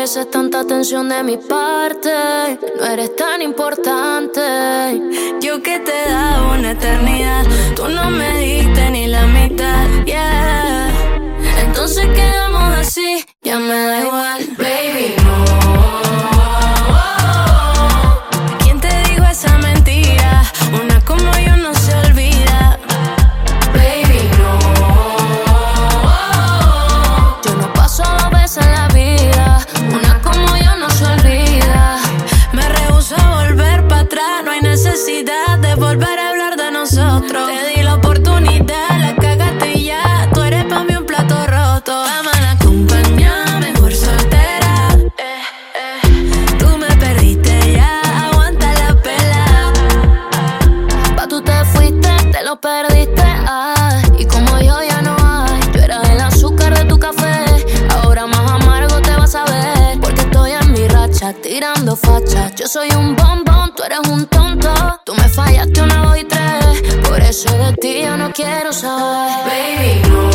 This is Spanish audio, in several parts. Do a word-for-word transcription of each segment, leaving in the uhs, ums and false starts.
mereces tanta atención de mi parte. No eres tan importante. Yo que te he dado una eternidad, tú no me diste ni la mitad, yeah. Entonces quedamos así, ya me da igual, baby, no. ¿Quién te dijo esa mentira? Una como yo no se olvida, baby, no. Yo no paso dos veces en la vida, una como yo no se olvida. Me rehúso a volver para atrás, no hay necesidad de volver a hablar de nosotros. Te di la oportunidad, la cagaste ya, tú eres pa' mí un plato roto. Vamos a la compañía, mejor soltera, eh, eh. Tú me perdiste ya, aguanta la pela. Pa' tú te fuiste, te lo perdiste, ay. Y como yo ya no hay, yo era el azúcar de tu café. Ahora más amargo te vas a ver, porque estoy en mi racha, tirando facha. Yo soy un bombón, tú eres un tonto. Tú me fallaste una, dos y tres, por eso de ti yo no quiero saber, baby, no.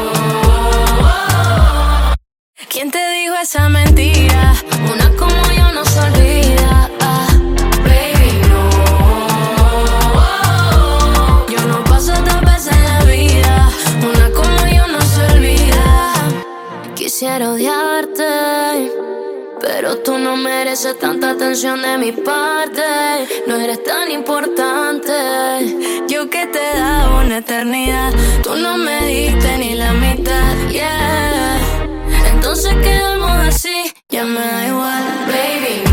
¿Quién te dijo esa mentira? Una como yo no se olvida, ah, baby, no. Yo no paso dos veces en la vida, una como yo no se olvida. Quisiera odiarte, pero tú no mereces tanta atención de mi parte. No eres tan importante. Yo que te he dado una eternidad, tú no me diste ni la mitad, yeah. Entonces quedamos así, ya me da igual, baby.